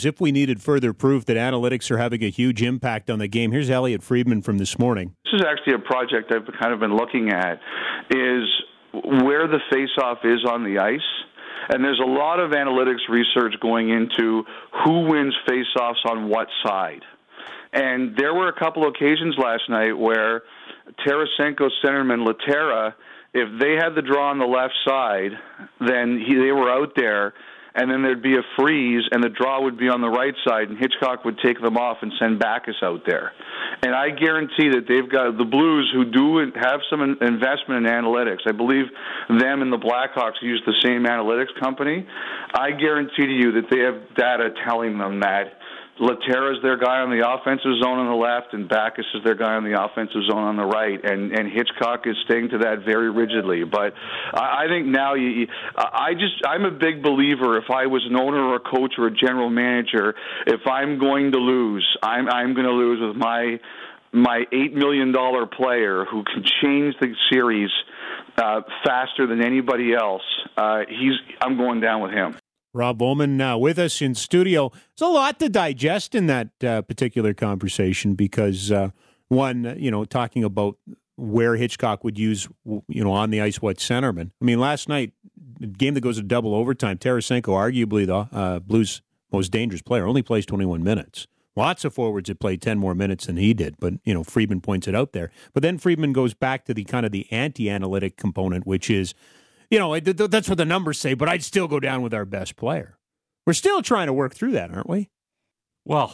If we needed further proof that analytics are having a huge impact on the game, here's Elliot Friedman from this morning. This is actually a project I've kind of been looking at, is where the face-off is on the ice. And there's a lot of analytics research going into who wins face-offs on what side. And there were a couple occasions last night where Tarasenko's centerman, Laterra, if they had the draw on the left side, then they were out there, and then there'd be a freeze, and the draw would be on the right side, and Hitchcock would take them off and send Backus out there. And I guarantee that they've got the Blues, who do have some investment in analytics. I believe them and the Blackhawks use the same analytics company. I guarantee to you that they have data telling them that Laterra is their guy on the offensive zone on the left, and Backus is their guy on the offensive zone on the right, and Hitchcock is staying to that very rigidly. But I think now I'm a big believer. If I was an owner or a coach or a general manager, if I'm going to lose, I'm going to lose with my $8 million player who can change the series faster than anybody else. I'm going down with him. Rob Bowman with us in studio. There's a lot to digest in that particular conversation because, one, talking about where Hitchcock would use, on the ice what centerman. I mean, last night, the game that goes to double overtime, Tarasenko, arguably the Blues' most dangerous player, only plays 21 minutes. Lots of forwards that played 10 more minutes than he did, but, Friedman points it out there. But then Friedman goes back to the kind of the anti-analytic component, which is, that's what the numbers say, but I'd still go down with our best player. We're still trying to work through that, aren't we? Well,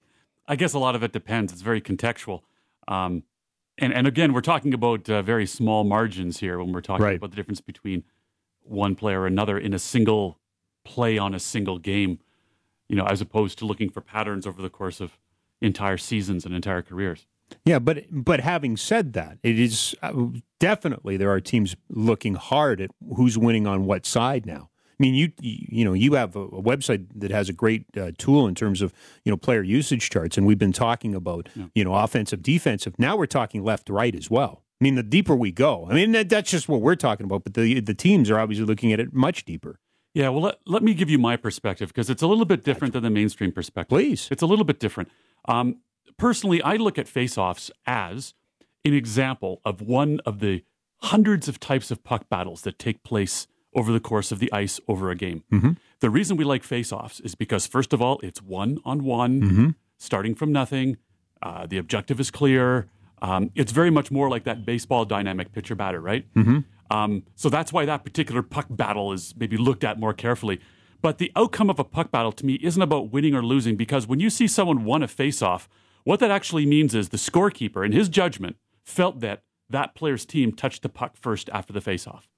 I guess a lot of it depends. It's very contextual. And again, we're talking about very small margins here when we're talking about the difference between one player or another in a single play on a single game, as opposed to looking for patterns over the course of entire seasons and entire careers. Yeah, but having said that, it is definitely there are teams looking hard at who's winning on what side now. I mean, you have a website that has a great tool in terms of player usage charts, and we've been talking about offensive, defensive. Now we're talking left, right as well. I mean, the deeper we go, that's just what we're talking about. But the teams are obviously looking at it much deeper. Yeah, well, let me give you my perspective because it's a little bit different than the mainstream perspective. Please, it's a little bit different. Personally, I look at face-offs as an example of one of the hundreds of types of puck battles that take place over the course of the ice over a game. Mm-hmm. The reason we like face-offs is because, first of all, it's one-on-one, starting from nothing. The objective is clear. It's very much more like that baseball dynamic pitcher-batter, right? Mm-hmm. So that's why that particular puck battle is maybe looked at more carefully. But the outcome of a puck battle, to me, isn't about winning or losing, because when you see someone won a face-off, what that actually means is the scorekeeper, in his judgment, felt that that player's team touched the puck first after the face-off.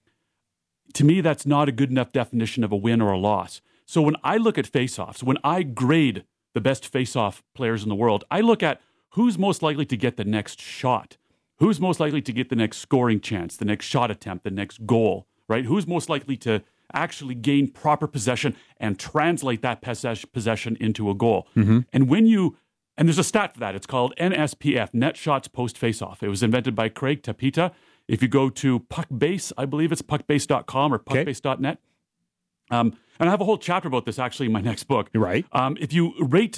To me, that's not a good enough definition of a win or a loss. So when I look at face-offs, when I grade the best face-off players in the world, I look at who's most likely to get the next shot, who's most likely to get the next scoring chance, the next shot attempt, the next goal, right? Who's most likely to actually gain proper possession and translate that possession into a goal. Mm-hmm. And there's a stat for that. It's called NSPF, Net Shots Post Faceoff. It was invented by Craig Tapita. If you go to Puckbase, I believe it's puckbase.com or puckbase.net. And I have a whole chapter about this actually in my next book. Right. If you rate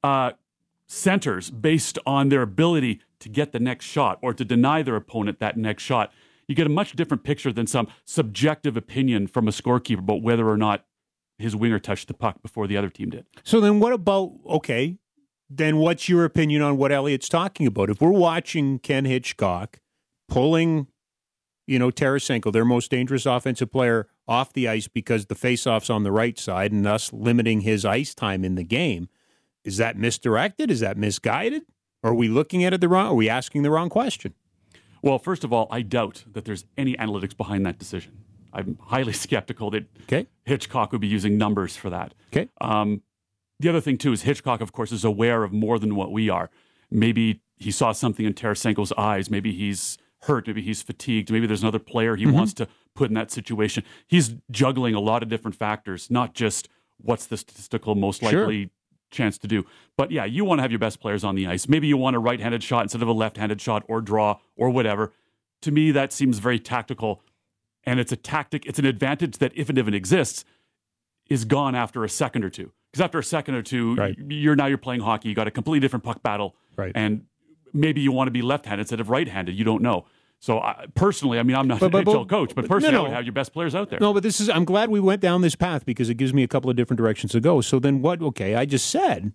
centers based on their ability to get the next shot or to deny their opponent that next shot, you get a much different picture than some subjective opinion from a scorekeeper about whether or not his winger touched the puck before the other team did. So then what about, then what's your opinion on what Elliot's talking about? If we're watching Ken Hitchcock pulling, Tarasenko, their most dangerous offensive player, off the ice because the faceoff's on the right side and thus limiting his ice time in the game, is that misdirected? Is that misguided? Are we looking at it the wrong? Are we asking the wrong question? Well, first of all, I doubt that there's any analytics behind that decision. I'm highly skeptical that Hitchcock would be using numbers for that. Okay. The other thing, too, is Hitchcock, of course, is aware of more than what we are. Maybe he saw something in Tarasenko's eyes. Maybe he's hurt. Maybe he's fatigued. Maybe there's another player he wants to put in that situation. He's juggling a lot of different factors, not just what's the statistical most likely chance to do. But yeah, you want to have your best players on the ice. Maybe you want a right-handed shot instead of a left-handed shot or draw or whatever. To me, that seems very tactical. And it's a tactic, it's an advantage that, if it even exists, is gone after a second or two. Because after a second or two, Right. you're playing hockey. You got a completely different puck battle, Right. and maybe you want to be left-handed instead of right-handed. You don't know. So personally, I mean, I'm not But- an but- NHL coach, but personally, no. I would have your best players out there. No, but I'm glad we went down this path because it gives me a couple of different directions to go. So then what, okay, I just said,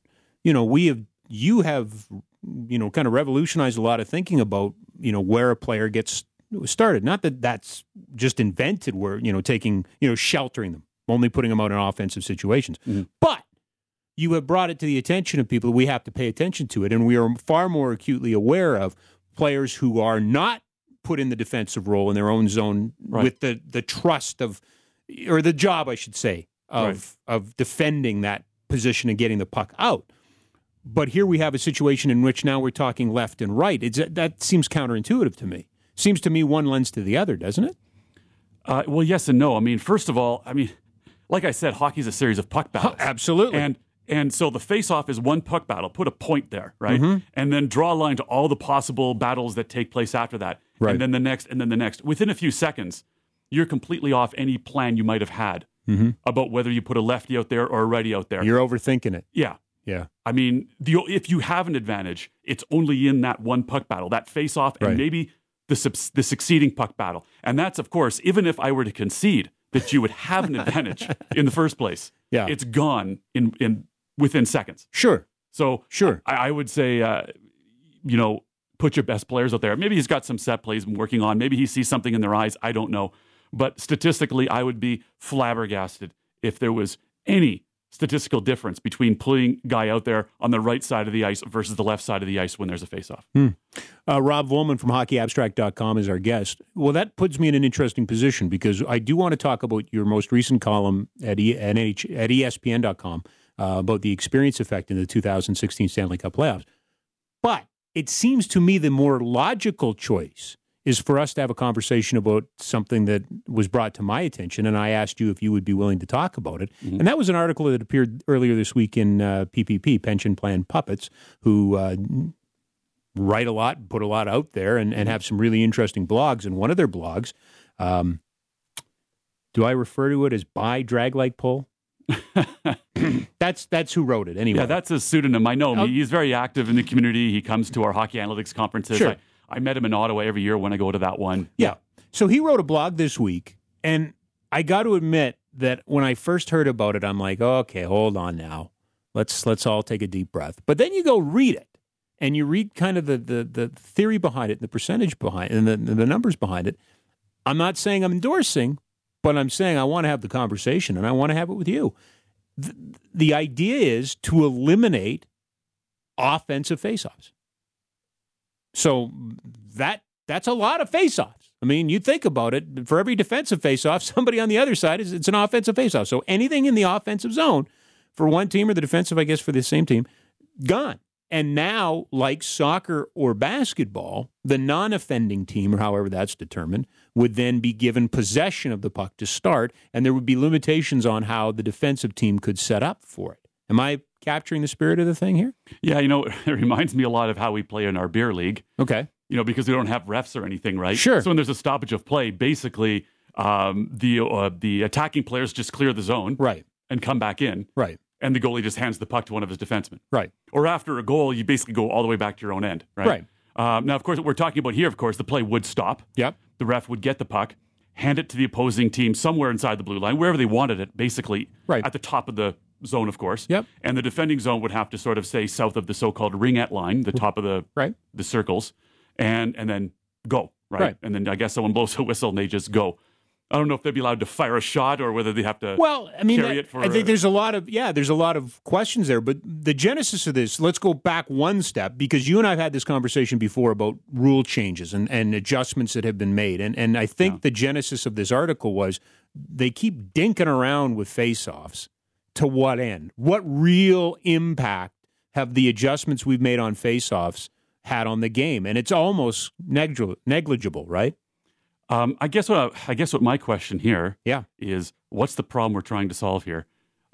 you have, kind of revolutionized a lot of thinking about, where a player gets started. Not that that's just invented where, taking, sheltering them, only putting them out in offensive situations. Mm-hmm. But you have brought it to the attention of people. We have to pay attention to it. And we are far more acutely aware of players who are not put in the defensive role in their own zone with the trust of, or the job, I should say, of defending that position and getting the puck out. But here we have a situation in which now we're talking left and right. That seems counterintuitive to me. Seems to me one lends to the other, doesn't it? Well, yes and no. I mean, first of all, like I said, hockey's a series of puck battles. Absolutely. And so the face-off is one puck battle. Put a point there, right? Mm-hmm. And then draw a line to all the possible battles that take place after that. Right. And then the next, and then the next. Within a few seconds, you're completely off any plan you might have had about whether you put a lefty out there or a righty out there. You're overthinking it. Yeah. Yeah. I mean, if you have an advantage, it's only in that one puck battle, that face-off, and maybe the succeeding puck battle. And that's, of course, even if I were to concede that you would have an advantage in the first place, it's gone in within seconds. Sure. So sure. I would say, put your best players out there. Maybe he's got some set plays I'm working on. Maybe he sees something in their eyes. I don't know. But statistically, I would be flabbergasted if there was any statistical difference between putting a guy out there on the right side of the ice versus the left side of the ice when there's a face-off. Rob Volman from hockeyabstract.com is our guest. Well, that puts me in an interesting position because I do want to talk about your most recent column at ESPN.com about the experience effect in the 2016 Stanley Cup playoffs. But it seems to me the more logical choice is for us to have a conversation about something that was brought to my attention, and I asked you if you would be willing to talk about it. Mm-hmm. And that was an article that appeared earlier this week in PPP, Pension Plan Puppets, who write a lot, put a lot out there, and have some really interesting blogs. And one of their blogs, do I refer to it as Buy Drag Like Pull? That's who wrote it anyway. Yeah, that's his pseudonym. I know him. He's very active in the community. He comes to our hockey analytics conferences. Sure. I met him in Ottawa every year when I go to that one. Yeah. So he wrote a blog this week, and I got to admit that when I first heard about it, I'm like, oh, okay, hold on now. Let's all take a deep breath. But then you go read it, and you read kind of the theory behind it, the percentage behind it, and the numbers behind it. I'm not saying I'm endorsing, but I'm saying I want to have the conversation, and I want to have it with you. The idea is to eliminate offensive faceoffs. So that's a lot of faceoffs. I mean, you think about it, for every defensive faceoff, somebody on the other side it's an offensive faceoff. So anything in the offensive zone for one team or the defensive, I guess, for the same team, gone. And now, like soccer or basketball, the non-offending team, or however that's determined, would then be given possession of the puck to start, and there would be limitations on how the defensive team could set up for it. Am I capturing the spirit of the thing here? Yeah, it reminds me a lot of how we play in our beer league. Okay. Because we don't have refs or anything, right? Sure. So when there's a stoppage of play, basically the attacking players just clear the zone, right, and come back in, right, and the goalie just hands the puck to one of his defensemen, right. Or after a goal, you basically go all the way back to your own end, right? Right. Now, of course, what we're talking about here, of course, the play would stop. Yep. The ref would get the puck, hand it to the opposing team somewhere inside the blue line, wherever they wanted it, basically, right, at the top of the zone, of course. Yep. And the defending zone would have to sort of say south of the so-called ringette line, the top of the circles, and then go, right? And then I guess someone blows a whistle and they just go. I don't know if they'd be allowed to fire a shot or whether they have to carry it for... I think there's a lot of questions there, but the genesis of this, let's go back one step, because you and I have had this conversation before about rule changes and adjustments that have been made. And I think the genesis of this article was they keep dinking around with face-offs. To what end? What real impact have the adjustments we've made on face-offs had on the game? And it's almost negligible, right? I guess what my question here is, what's the problem we're trying to solve here?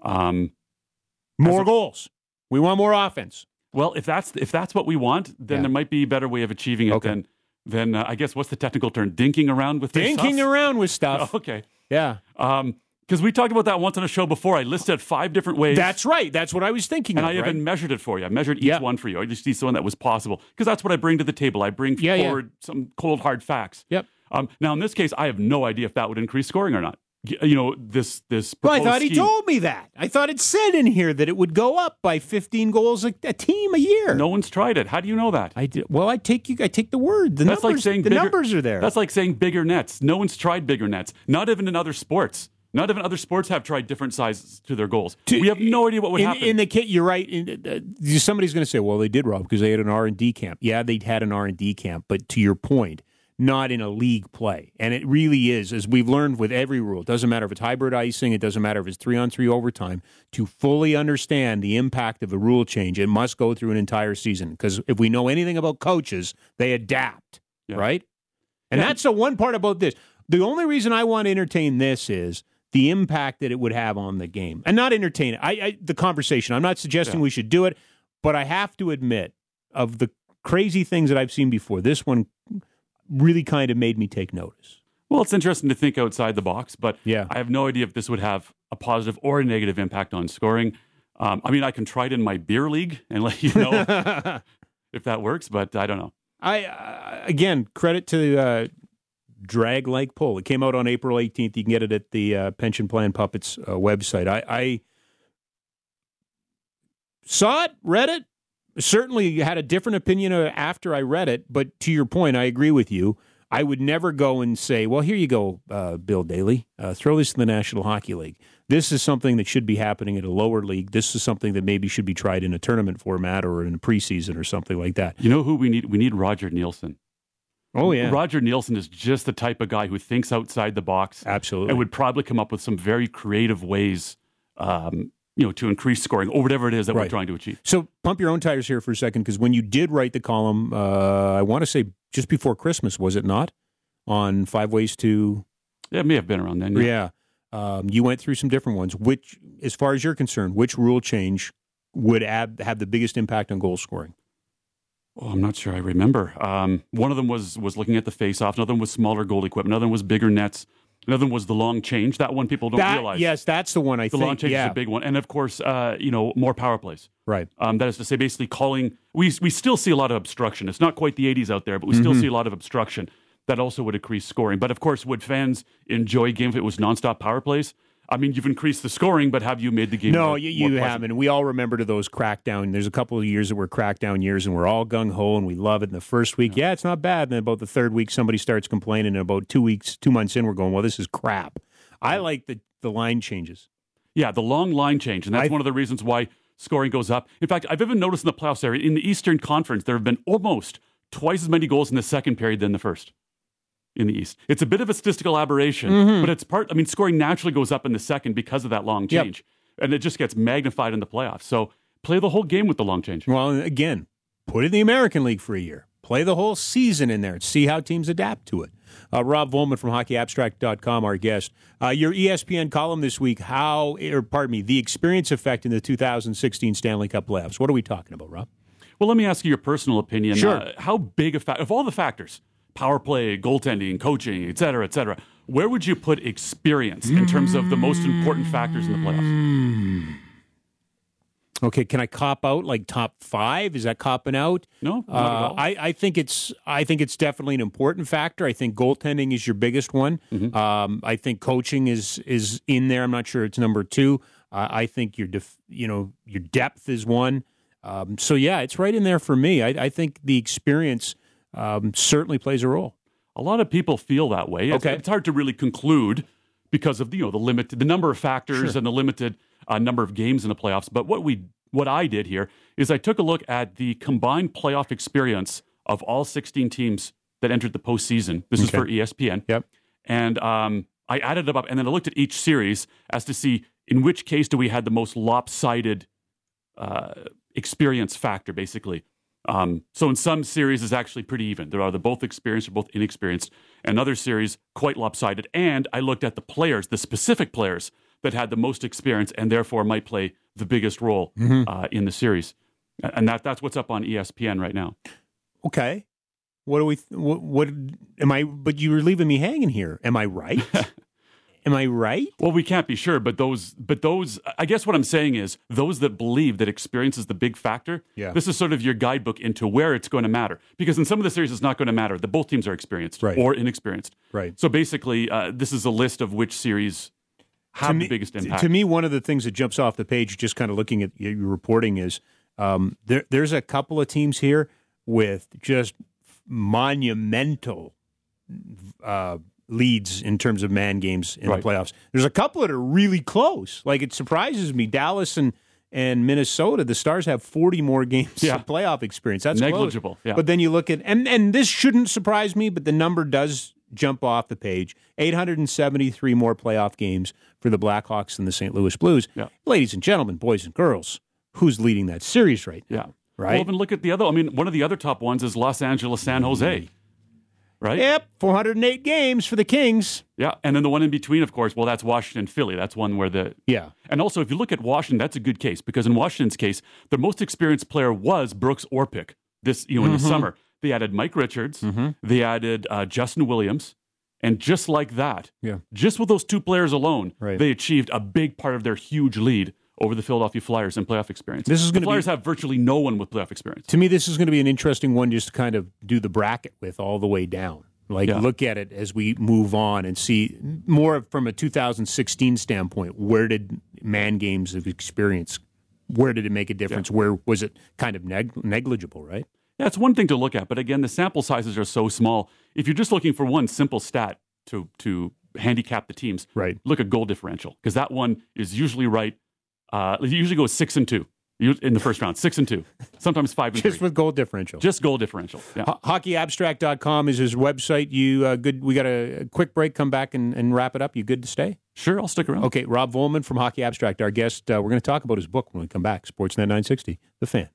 More goals. We want more offense. Well, if that's what we want, then there might be a better way of achieving it than I guess, what's the technical term? Dinking around with face-offs? Dinking around with stuff. Okay. Yeah. Because we talked about that once on a show before. I listed 5 different ways. That's right. That's what I was thinking and of, I even measured it for you. I measured each one for you. I just see someone that was possible. Because that's what I bring to the table. I bring forward some cold, hard facts. Yep. Now, in this case, I have no idea if that would increase scoring or not. This Well, I thought scheme. he told me that. I thought it said in here that it would go up by 15 goals a team a year. No one's tried it. How do you know that? I did. Well, I take the word. That's like saying the numbers are there. That's like saying bigger nets. No one's tried bigger nets. Not even in other sports. Not even other sports have tried different sizes to their goals. We have no idea what would happen. In the kit, you're right. Somebody's going to say, well, they did, Rob, because they had an R&D camp. Yeah, they had an R&D camp. But to your point, not in a league play. And it really is, as we've learned with every rule, it doesn't matter if it's hybrid icing, it doesn't matter if it's 3-on-3 overtime, to fully understand the impact of the rule change, it must go through an entire season. Because if we know anything about coaches, they adapt, right? And that's the one part about this. The only reason I want to entertain this is the impact that it would have on the game. And not entertain it. The conversation. I'm not suggesting we should do it, but I have to admit, of the crazy things that I've seen before, this one really kind of made me take notice. Well, it's interesting to think outside the box, but I have no idea if this would have a positive or a negative impact on scoring. I mean, I can try it in my beer league and let you know if that works, but I don't know. Again, credit to Drag Like Pull. It came out on April 18th. You can get it at the Pension Plan Puppets website. I saw it, read it, certainly had a different opinion after I read it, but to your point, I agree with you. I would never go and say, well, here you go, Bill Daly, throw this in the National Hockey League. This is something that should be happening at a lower league. This is something that maybe should be tried in a tournament format or in a preseason or something like that. You know who we need? We need Roger Nielsen. Oh, yeah. Roger Nielsen is just the type of guy who thinks outside the box. Absolutely. And would probably come up with some very creative ways to increase scoring or whatever it is that we're trying to achieve. So pump your own tires here for a second, because when you did write the column, I want to say just before Christmas, was it not? On 5 ways to... Yeah, it may have been around then. Yeah. You went through some different ones. Which, as far as you're concerned, which rule change would have the biggest impact on goal scoring? Oh, I'm not sure I remember. One of them was looking at the face-off. Another one was smaller goal equipment. Another one was bigger nets. Another one was the long change. That one people don't realize. Yes, that's the one I think. The long change is a big one. And, of course, more power plays. Right. That is to say, basically calling... We still see a lot of obstruction. It's not quite the 80s out there, but we still see a lot of obstruction. That also would increase scoring. But, of course, would fans enjoy a game if it was nonstop power plays? I mean, you've increased the scoring, but have you made the game No, more you haven't. We all remember to those crackdown. There's a couple of years that were crackdown years, and we're all gung-ho, and we love it. In the first week, it's not bad. And then about the third week, somebody starts complaining, and about 2 months in, we're going, well, this is crap. I like the line changes. Yeah, the long line change, and that's one of the reasons why scoring goes up. In fact, I've even noticed in the playoffs area, in the Eastern Conference, there have been almost twice as many goals in the second period than the first. In the East. It's a bit of a statistical aberration, but it's scoring naturally goes up in the second because of that long change. And it just gets magnified in the playoffs. So play the whole game with the long change. Well, again, put it in the American League for a year. Play the whole season in there and see how teams adapt to it. Rob Volman from hockeyabstract.com, our guest. Your ESPN column this week, the experience effect in the 2016 Stanley Cup playoffs. What are we talking about, Rob? Well, let me ask you your personal opinion. Sure. How big of all the factors, power play, goaltending, coaching, et cetera, where would you put experience in terms of the most important factors in the playoffs? Okay, can I cop out like top 5? Is that copping out? No, not at all. I think it's definitely an important factor. I think goaltending is your biggest one. I think coaching is in there. I'm not sure it's number 2. I think your depth is one. So yeah, it's right in there for me. I think the experience certainly plays a role. A lot of people feel that way. It's hard to really conclude because of the number of factors and the limited number of games in the playoffs. But what I did here is I took a look at the combined playoff experience of all 16 teams that entered the postseason. This is for ESPN. Yep. And I added it up, and then I looked at each series as to see in which case do we had the most lopsided experience factor, basically. So in some series, it's actually pretty even. They're either both experienced or both inexperienced. And other series, quite lopsided. And I looked at the players, the specific players that had the most experience and therefore might play the biggest role in the series. And that's what's up on ESPN right now. Okay. What am I, but you were leaving me hanging here. Am I right? Am I right? Well, we can't be sure, but those, I guess what I'm saying is those that believe that experience is the big factor. Yeah. This is sort of your guidebook into where it's going to matter, because in some of the series it's not going to matter that both teams are experienced or inexperienced. Right. So basically, this is a list of which series have the biggest impact. To me, one of the things that jumps off the page, just kind of looking at your reporting, is there's a couple of teams here with just monumental leads in terms of man games in the playoffs. There's a couple that are really close. Like, it surprises me. Dallas and Minnesota, the Stars have 40 more games of playoff experience. That's negligible. Close. Yeah. But then you look at, and this shouldn't surprise me, but the number does jump off the page. 873 more playoff games for the Blackhawks and the St. Louis Blues. Yeah. Ladies and gentlemen, boys and girls, who's leading that series right now? Yeah. Right? Well, even look at the other. I mean, one of the other top ones is Los Angeles, San Jose. Right? Yep, 408 games for the Kings. Yeah, and then the one in between, of course, well, that's Washington, Philly. That's one where the... Yeah. And also, if you look at Washington, that's a good case, because in Washington's case, their most experienced player was Brooks Orpik in the summer. They added Mike Richards. They added Justin Williams. And just like that, just with those two players alone, they achieved a big part of their huge lead over the Philadelphia Flyers in playoff experience. The Flyers have virtually no one with playoff experience. To me, this is going to be an interesting one just to kind of do the bracket with all the way down. Like, look at it as we move on and see more from a 2016 standpoint. Where did man games of experience, where did it make a difference? Where was it kind of negligible, right? Yeah, it's one thing to look at, but again, the sample sizes are so small. If you're just looking for one simple stat to handicap the teams, look at goal differential, because that one is usually right. It usually goes 6-2 in the first round, 6-2, sometimes 5-3. Just with goal differential. Just goal differential. Yeah. HockeyAbstract.com is his website. You good? We got a quick break. Come back and wrap it up. You good to stay? Sure, I'll stick around. Okay, Rob Volman from Hockey Abstract, our guest. We're going to talk about his book when we come back. Sportsnet 960, The Fan.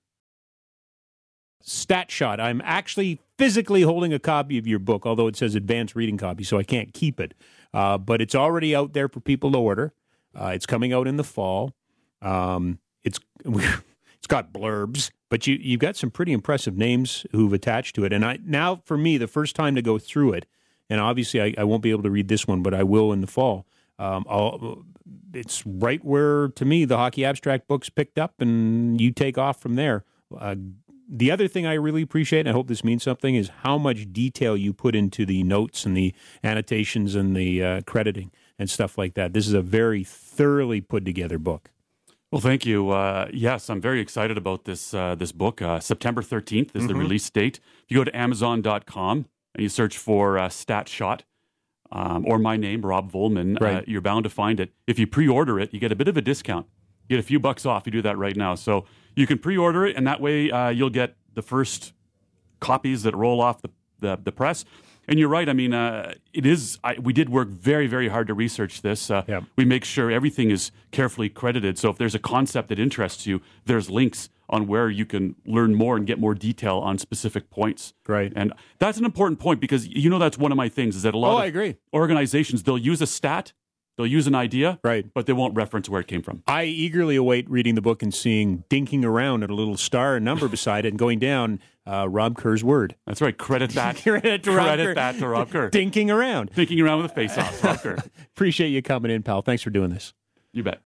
Stat Shot. I'm actually physically holding a copy of your book, although it says advanced reading copy, so I can't keep it. But it's already out there for people to order. It's coming out in the fall. It's got blurbs, but you've got some pretty impressive names who've attached to it. And now, for me, the first time to go through it, and obviously I won't be able to read this one, but I will in the fall. It's right where, to me, the Hockey Abstract book's picked up, and you take off from there. The other thing I really appreciate, and I hope this means something, is how much detail you put into the notes and the annotations and the crediting and stuff like that. This is a very thoroughly put together book. Well, thank you. Yes, I'm very excited about this book. September 13th is the release date. If you go to Amazon.com and you search for Stat Shot or my name, Rob Volman, you're bound to find it. If you pre-order it, you get a bit of a discount. You get a few bucks off. You do that right now. So you can pre-order it, and that way you'll get the first copies that roll off the press. And you're right. I mean, it is. We did work very, very hard to research this. We make sure everything is carefully credited. So if there's a concept that interests you, there's links on where you can learn more and get more detail on specific points. Right. And that's an important point, because that's one of my things, is that a lot of organizations, they'll use a stat, they'll use an idea, but they won't reference where it came from. I eagerly await reading the book and seeing dinking around at a little star and number beside it and going down Rob Kerr's word. That's right. Credit that. Credit that to Rob Kerr. Dinking around. Dinking around with a face-off, Rob Kerr. Appreciate you coming in, pal. Thanks for doing this. You bet.